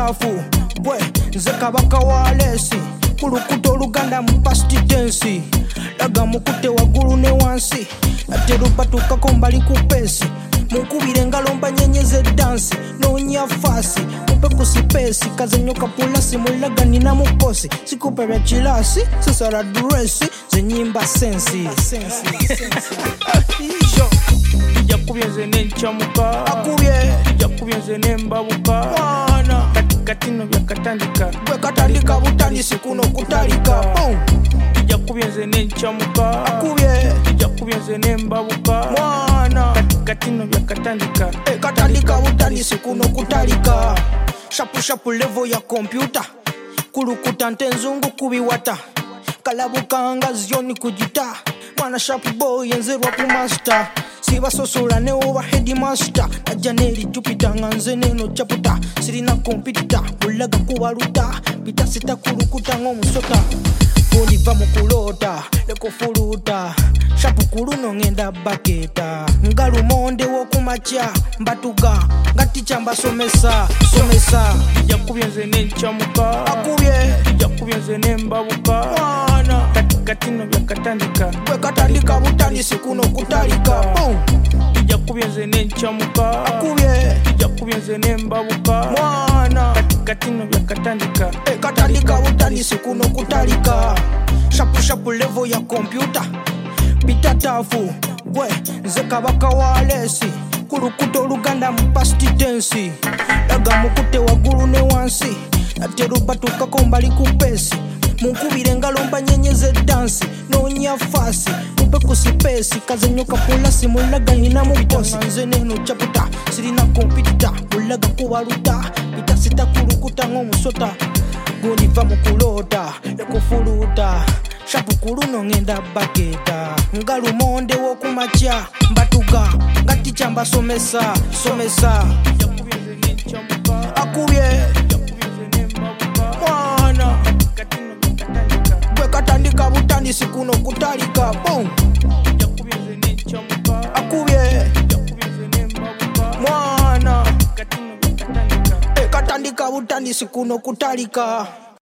bitatafu bwe nze kabaka wa lesi kulukuta oluganda mu past tense laga mukute waggulu ne wansi ate lubatukako mbali ku pesi munkubire engalo mbanyenyeze dansi noonya faasi mupe ku sipesi kazenyo kapulasi mulaga nina mukosi sikupe bya kilasi sisala dresi zenyimba sensi yakubye nze nencamuka akubye yakubye nze nembabuka mwana kati no byakatandika bwe katandika butandisi kuno kutalika yakubye nze nencamuka akubye yakubye nze nembabuka mwana kati no byakatandika katandika butandisi kuno kutalika shapu level ya kompyuta kulukuta nte nzungu kubiwata kalabukanga zioni kujita mwana sharp boy enzerwa ku master sibasosola ne oba headmaster najja neri Jupiter nga nze neno chaputa sirina kompyuta bulaga kubaluta bitasita kulukuta ng'omusota oliva mu kulota lekofuluta shapu kuluno ngenda baketa nga lumonde w'okumakya mbatuga nga tica mbasomesa yakubye nze nencamuka akubye yakubye nze nembabuka mwana kati no byakatandika bwe katandika butandisi kuno kutalika yakubye nze nencamuka akubye yakubye nze nembabuka mwana kati no byakatandika katandika butandisi kuno kutalika shapu level ya kompyuta bitatafu bwe nze kabaka wa lesi kulukuta oluganda mu past tense laga mukute waggulu ne wansi ate lubatukako mbali ku pesi munkubire engalo mbanyenyeze dansi noonya faasi mupe ku sipesi kazenyo kapulasi mulaga nina mukosi nze neno chaputa sirina kompyuta mulaga kubaluta bitasita kulukuta ng'omusota goliva mu kulota lekufuluta shapu kuluno ngenda baketa nga lumonde w'okumakya mbatuga nga tica mbasomesa akubye mwana bwe katandika butandisi kuno kutalika akubye mwana katandika butandisi kuno kutalika